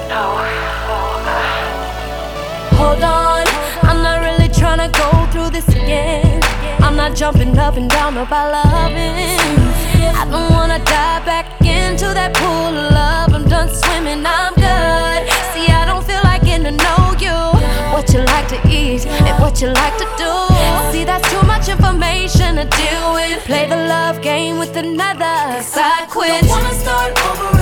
Hold on, I'm not really tryna go through this again. I'm not jumping up and down about loving. I don't wanna dive back into that pool of love. I'm done swimming, I'm good. See, I don't feel like getting to know you. What you like to eat and what you like to do. See, that's too much information to deal with. Play the love game with another, 'cause I quit. Don't wanna start over